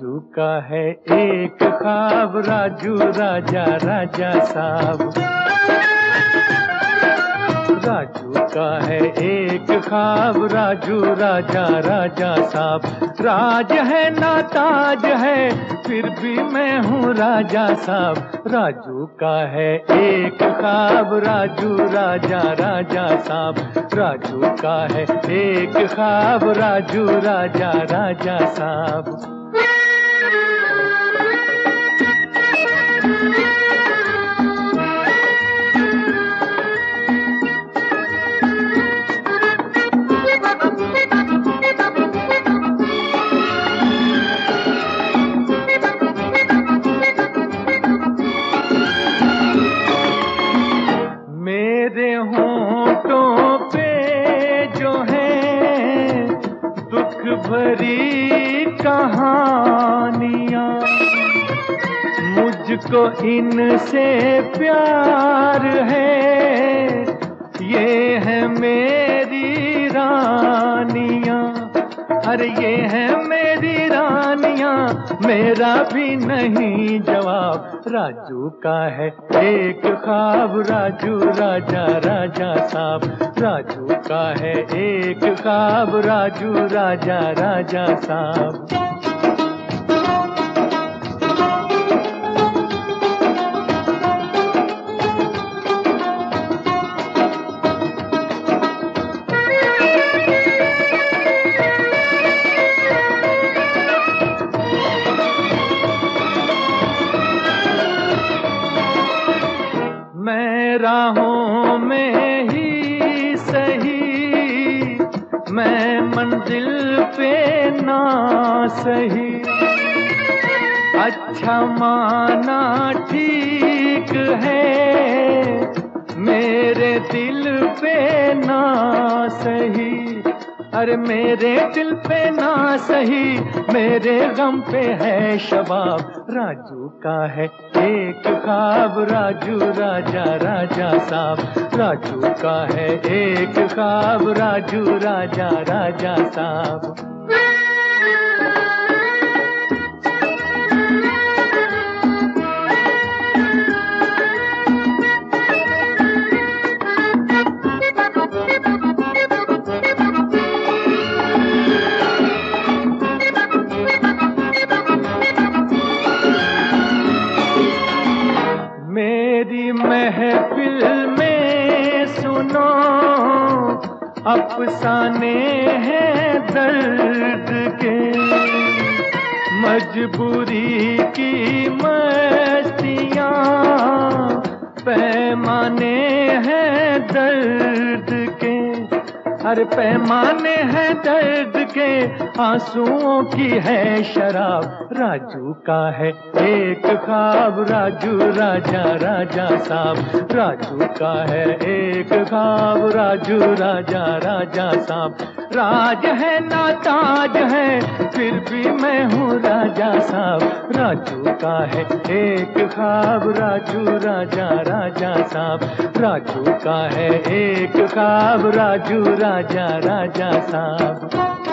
राजू का है एक ख्वाब, राजू राजा राजा साहब। राजू का है एक ख्वाब, राजू राजा राजा साहब। राज है ना ताज है, फिर भी मैं हूँ राजा साहब। राजू का है एक ख्वाब, राजू राजा राजा साहब। राजू का है एक ख्वाब, राजू राजा राजा साहब। मेरे होंठों पे जो है दुख भरी कहानियां, मुझको इनसे प्यार है, ये है मेरी रानियां। अरे ये है मेरी रानियां, मेरा भी नहीं जवाब। राजू का है एक ख्वाब, राजू राजा राजा साहब। राजू का है एक ख्वाब, राजू राजा राजा साहब। मैं राहों में ही सही, मैं मंजिल पे ना सही। अच्छा माना ठीक है, मेरे दिल पे ना सही। अरे मेरे दिल पे ना सही, मेरे गम पे है शबाब। राजू का है एक ख्वाब, राजू राजा राजा साहब। राजू का है एक ख्वाब, राजू राजा राजा साहब। मेरी महफिल में सुनो, अफसाने हैं दर्द के। मजबूरी की मस्तियाँ, पैमाने हैं दर्द के। हर पैमाने हैं दर्द के, आंसुओं की है शराब। राजू का है एक ख्वाब, राजू राजा राजा साहब। राजू का है एक ख्वाब, राजू राजा राजा साहब। राज है ना ताज है, फिर भी मैं हूँ राजा साहब। राजू का है एक ख्वाब, राजू राजा राजा साहब। राजू का है एक ख्वाब, राजू राजा राजा साहब।